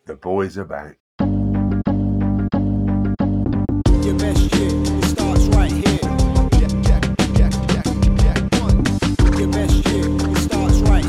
The boys are back. Your best year, it starts right here. Your best year, it starts right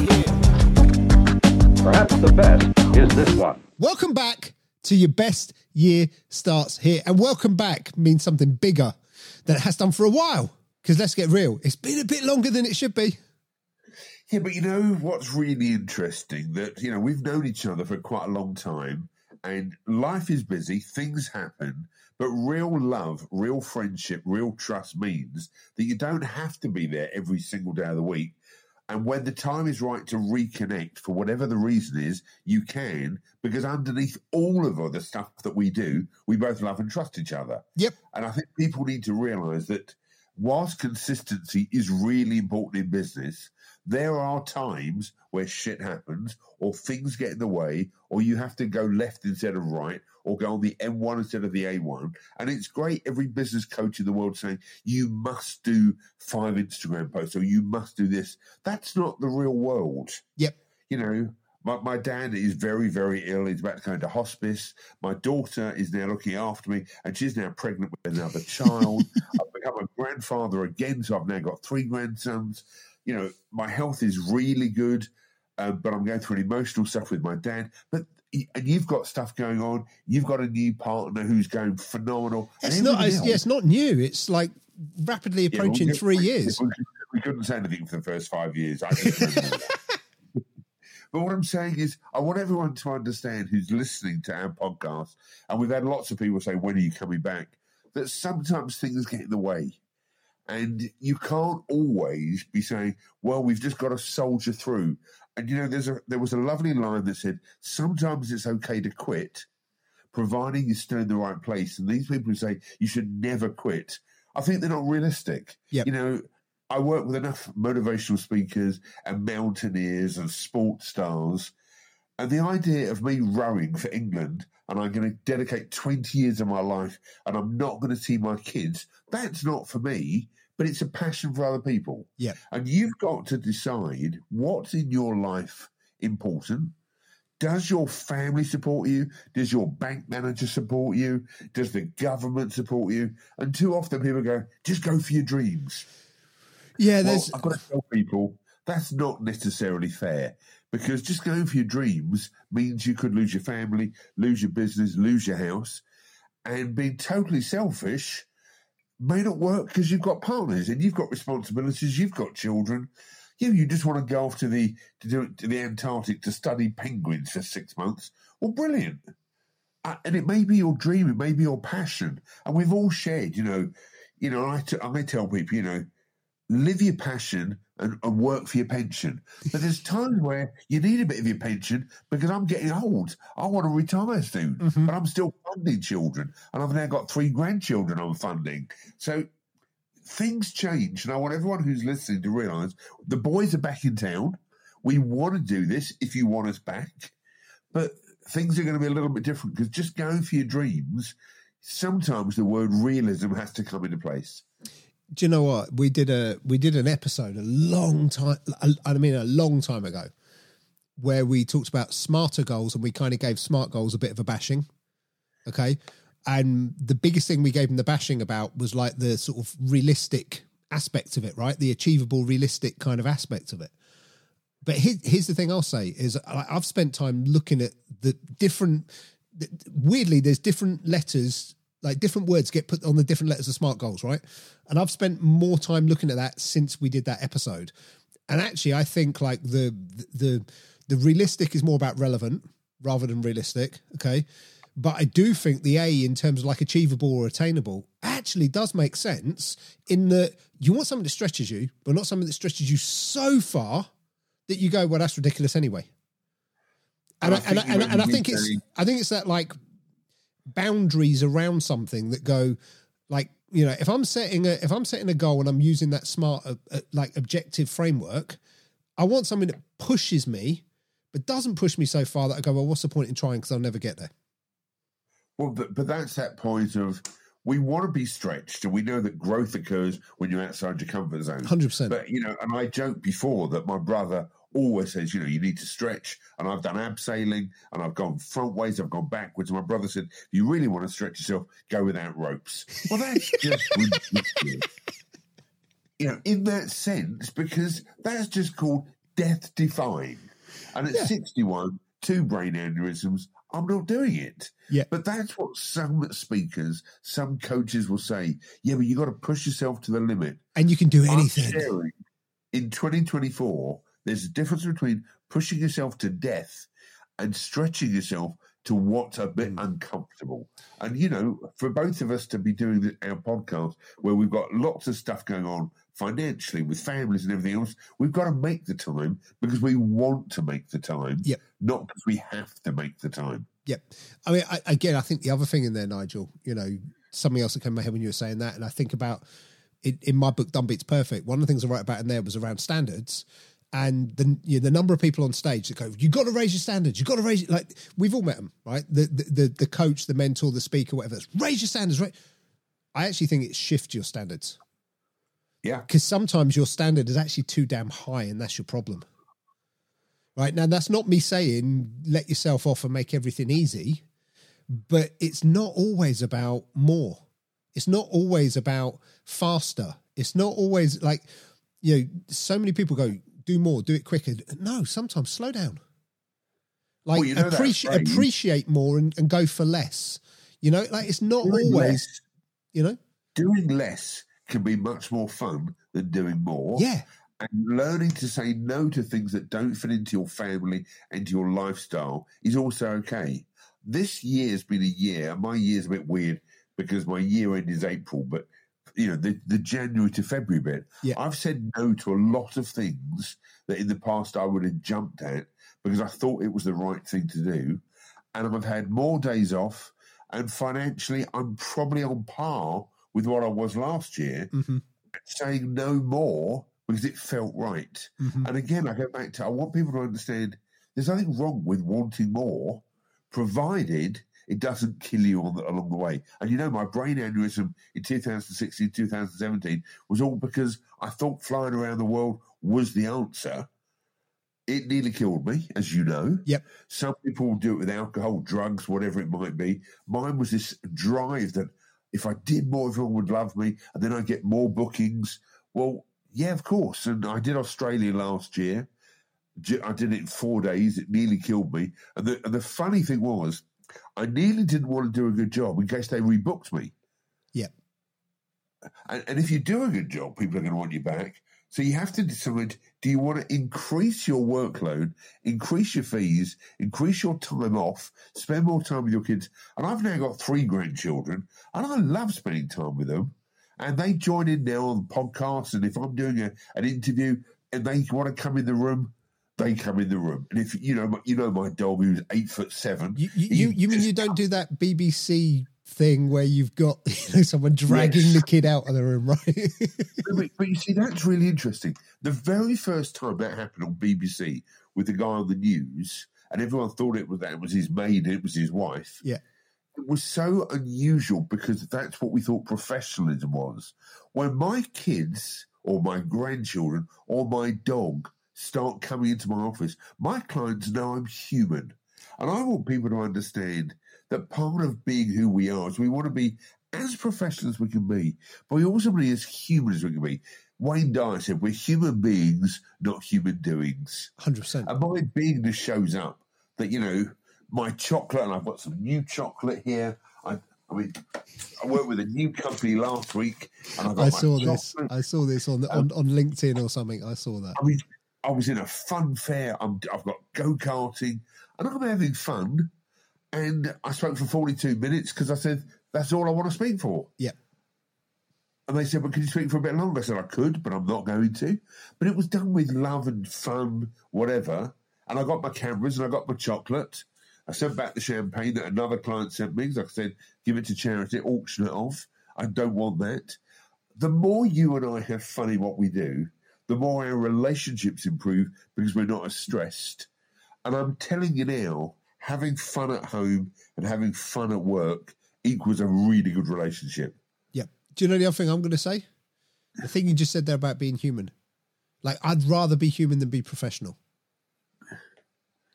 here. Perhaps the best is this one. Welcome back to Your Best Year Starts Here. And welcome back means something bigger than it has done for a while. Because let's get real, it's been a bit longer than it should be. Yeah, but you know what's really interesting? That, you know, we've known each other for quite a long time and life is busy, things happen, but real love, real friendship, real trust means that you don't have to be there every single day of the week. And when the time is right to reconnect, for whatever the reason is, you can, because underneath all of the stuff that we do, we both love and trust each other. Yep. And I think people need to realise that whilst consistency is really important in business, there are times where shit happens or things get in the way or you have to go left instead of right or go on the M1 instead of the A1. And it's great, every business coach in the world saying, you must do 5 Instagram posts or you must do this. That's not the real world. Yep. You know, my dad is very, very ill. He's about to go into hospice. My daughter is now looking after me and she's now pregnant with another child. I've become a grandfather again, so I've now got 3 grandsons. You know, my health is really good, but I'm going through an emotional stuff with my dad. And you've got stuff going on. You've got a new partner who's going phenomenal. It's not new. It's like rapidly approaching 3 years. We couldn't say anything for the first 5 years. I just remember that. But what I'm saying is, I want everyone to understand who's listening to our podcast, and we've had lots of people say, when are you coming back? That sometimes things get in the way. And you can't always be saying, well, we've just got to soldier through. And, you know, there was a lovely line that said, sometimes it's okay to quit, providing you're still in the right place. And these people who say you should never quit, I think they're not realistic. Yep. You know, I work with enough motivational speakers and mountaineers and sports stars. And the idea of me rowing for England and I'm going to dedicate 20 years of my life and I'm not going to see my kids, that's not for me, but it's a passion for other people. Yeah. And you've got to decide what's in your life important. Does your family support you? Does your bank manager support you? Does the government support you? And too often people go, just go for your dreams. Yeah, I've got to tell people that's not necessarily fair, because just going for your dreams means you could lose your family, lose your business, lose your house, and being totally selfish may not work because you've got partners and you've got responsibilities, you've got children. You just want to go off to the Antarctic to study penguins for 6 months. Well, brilliant. And it may be your dream, it may be your passion. And we've all shared, I tell people, live your passion and work for your pension. But there's times where you need a bit of your pension because I'm getting old. I want to retire soon, but I'm still funding children. And I've now got 3 grandchildren I'm funding. So things change. And I want everyone who's listening to realise the boys are back in town. We want to do this if you want us back. But things are going to be a little bit different because just going for your dreams, sometimes the word realism has to come into place. Do you know what? We did an episode a long time ago where we talked about smarter goals and we kind of gave smart goals a bit of a bashing. Okay. And the biggest thing we gave them the bashing about was like the sort of realistic aspect of it, right? The achievable, realistic kind of aspect of it. But here's the thing I'll say is I've spent time looking at the weirdly, there's different letters, like different words get put on the different letters of SMART goals, right? And I've spent more time looking at that since we did that episode. And actually, I think like the realistic is more about relevant rather than realistic, okay? But I do think the A in terms of like achievable or attainable actually does make sense in that you want something that stretches you, but not something that stretches you so far that you go, well, that's ridiculous anyway. And I think it's that like boundaries around something that go like, if I'm setting a goal and I'm using that smart like objective framework, I want something that pushes me but doesn't push me so far that I go, well, what's the point in trying because I'll never get there. Well, but that's that point of we want to be stretched, and we know that growth occurs when you're outside your comfort zone. 100%. But, and I joked before that my brother always says, you need to stretch. And I've done abseiling and I've gone front ways, I've gone backwards. My brother said, if you really want to stretch yourself, go without ropes. Well, that's just ridiculous. In that sense, because that's just called death-defying. And at 61, 2 brain aneurysms, I'm not doing it. Yeah. But that's what some speakers, some coaches will say. Yeah, but you got to push yourself to the limit. And you can do anything. I'm sharing, in 2024, there's a difference between pushing yourself to death and stretching yourself to what's a bit uncomfortable. And, for both of us to be doing our podcast where we've got lots of stuff going on financially with families and everything else, we've got to make the time because we want to make the time, not because we have to make the time. Yep. I mean, I think the other thing in there, Nigel, something else that came to my head when you were saying that, and I think about it in my book, Done Beats Perfect. One of the things I write about in there was around standards. And the number of people on stage that go, you got to raise your standards. You got to raise it. Like, we've all met them, right? The coach, the mentor, the speaker, whatever. Raise your standards, right? I actually think it shifts your standards. Yeah. Because sometimes your standard is actually too damn high, and that's your problem. Right? Now, that's not me saying let yourself off and make everything easy, but it's not always about more. It's not always about faster. It's not always like, so many people go, do more, do it quicker. No, sometimes slow down. Like, appreciate more and go for less. Like, it's not doing always, less, Doing less can be much more fun than doing more. Yeah. And learning to say no to things that don't fit into your family and your lifestyle is also okay. This year's been a year, and my year's a bit weird because my year end is April, but the January to February bit, I've said no to a lot of things that in the past I would have jumped at because I thought it was the right thing to do. And I've had more days off, and financially I'm probably on par with what I was last year, saying no more because it felt right. And again, I go back to, I want people to understand there's nothing wrong with wanting more, provided it doesn't kill you along the way. And my brain aneurysm in 2016, 2017 was all because I thought flying around the world was the answer. It nearly killed me, as you know. Yep. Some people will do it with alcohol, drugs, whatever it might be. Mine was this drive that if I did more, everyone would love me, and then I'd get more bookings. Well, yeah, of course. And I did Australia last year. I did it in 4 days. It nearly killed me. And the funny thing was, I nearly didn't want to do a good job in case they rebooked me. Yeah. And if you do a good job, people are going to want you back. So you have to decide, do you want to increase your workload, increase your fees, increase your time off, spend more time with your kids? And I've now got 3 grandchildren, and I love spending time with them. And they join in now on podcasts. And if I'm doing an interview and they want to come in the room, they come in the room. And if my dog, who's 8'7", you mean you don't do that BBC thing where you've got someone dragging the kid out of the room, right? but you see, that's really interesting. The very first time that happened on BBC with the guy on the news, and everyone thought it was his maid, it was his wife. Yeah. It was so unusual because that's what we thought professionalism was. When my kids or my grandchildren or my dog start coming into my office, my clients know I'm human. And I want people to understand that part of being who we are is we want to be as professional as we can be, but we also want to be as human as we can be. Wayne Dyer said, we're human beings, not human doings. 100%. And my beingness shows up that, my chocolate, and I've got some new chocolate here. I worked with a new company last week, and I saw this. I saw this on LinkedIn or something. I saw that. I was in a fun fair. I've got go-karting, and I'm having fun. And I spoke for 42 minutes because I said, that's all I want to speak for. Yeah. And they said, well, can you speak for a bit longer? I said, I could, but I'm not going to. But it was done with love and fun, whatever. And I got my cameras and I got my chocolate. I sent back the champagne that another client sent me because I said, give it to charity, auction it off. I don't want that. The more you and I have fun in what we do, the more our relationships improve because we're not as stressed. And I'm telling you now, having fun at home and having fun at work equals a really good relationship. Yeah. Do you know the other thing I'm going to say? The thing you just said there about being human. Like, I'd rather be human than be professional.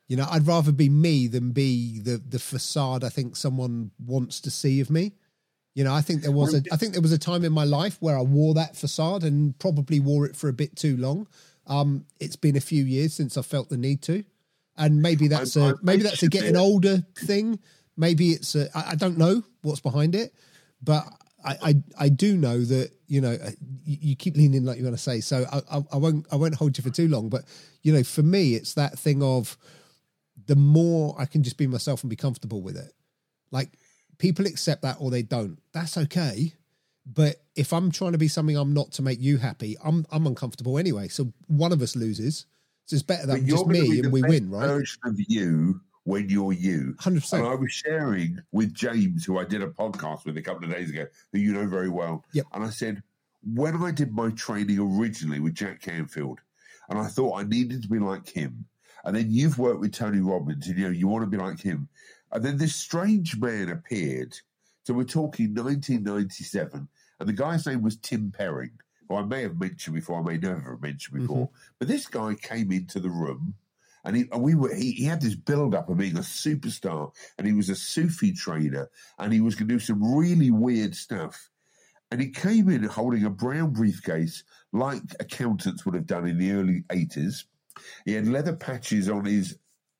You know, I'd rather be me than be the facade I think someone wants to see of me. You know, I think there was a time in my life where I wore that facade and probably wore it for a bit too long. It's been a few years since I felt the need to, and maybe that's a getting older thing. Maybe it's I don't know what's behind it, but I do know that, you know, you keep leaning like you're going to say, so I won't hold you for too long. But, you know, for me, it's that thing of the more I can just be myself and be comfortable with it. Like, people accept that or they don't. That's okay. But if I'm trying to be something I'm not to make you happy, I'm uncomfortable anyway. So one of us loses. So it's better that just me and we win, right? Version of you when you're you. 100%. And I was sharing with James, who I did a podcast with a couple of days ago, who you know very well. Yep. And I said, when I did my training originally with Jack Canfield, and I thought I needed to be like him, and then you've worked with Tony Robbins, and, you know, you want to be like him. And then this strange man appeared. So we're talking 1997, and the guy's name was Tim Perring, who I may have mentioned before, I may never have mentioned before. But this guy came into the room, and he had this build-up of being a superstar, and he was a Sufi trainer, and he was going to do some really weird stuff. And he came in holding a brown briefcase, like accountants would have done in the early 80s. He had leather patches on his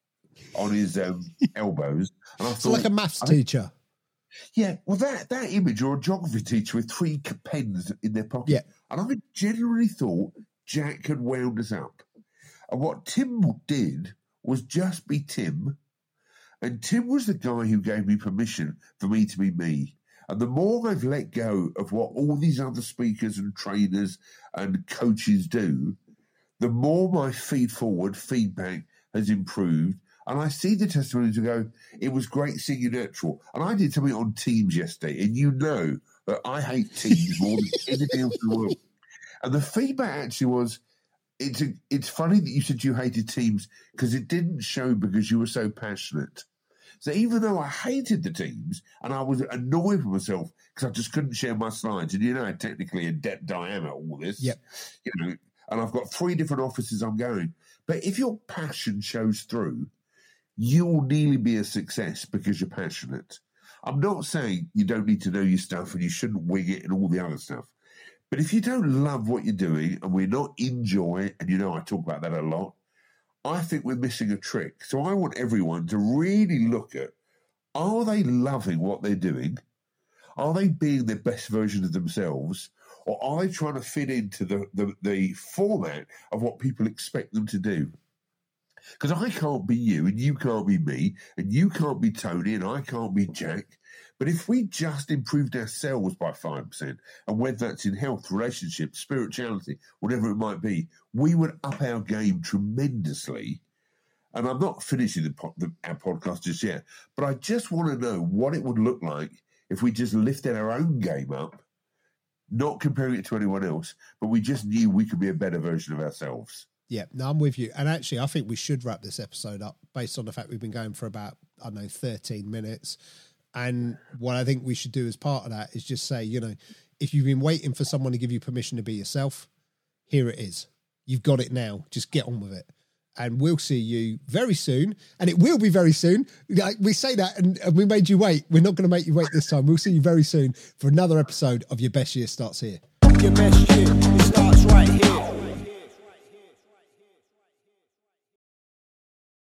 elbows. And I thought, so like a maths teacher. Yeah, well, that image, or a geography teacher with 3 pens in their pocket. Yeah. And I generally thought Jack had wound us up. And what Tim did was just be Tim. And Tim was the guy who gave me permission for me to be me. And the more I've let go of what all these other speakers and trainers and coaches do, the more my feedback has improved. And I see the testimonies and go, it was great seeing you natural. And I did something on Teams yesterday, and you know that I hate Teams more than anything else in the world. And the feedback actually was, it's funny that you said you hated Teams because it didn't show because you were so passionate. So even though I hated the Teams and I was annoyed with myself because I just couldn't share my slides, and you know, technically in depth diameter, all this, yep. You know, and I've got 3 different offices I'm going. But if your passion shows through, you will nearly be a success because you're passionate. I'm not saying you don't need to know your stuff and you shouldn't wing it and all the other stuff. But if you don't love what you're doing and we're not enjoy it, and you know I talk about that a lot, I think we're missing a trick. So I want everyone to really look at, are they loving what they're doing? Are they being their best version of themselves? Or are they trying to fit into the format of what people expect them to do? Because I can't be you, and you can't be me, and you can't be Tony, and I can't be Jack. But if we just improved ourselves by 5%, and whether that's in health, relationships, spirituality, whatever it might be, we would up our game tremendously. And I'm not finishing our podcast just yet, but I just want to know what it would look like if we just lifted our own game up, not comparing it to anyone else, but we just knew we could be a better version of ourselves. Yeah, no, I'm with you. And actually, I think we should wrap this episode up based on the fact we've been going for about, 13 minutes. And what I think we should do as part of that is just say, you know, if you've been waiting for someone to give you permission to be yourself, here it is. You've got it now. Just get on with it. And we'll see you very soon. And it will be very soon. Like, we say that and we made you wait. We're not going to make you wait this time. We'll see you very soon for another episode of Your Best Year Starts Here. Your best year, it starts right here.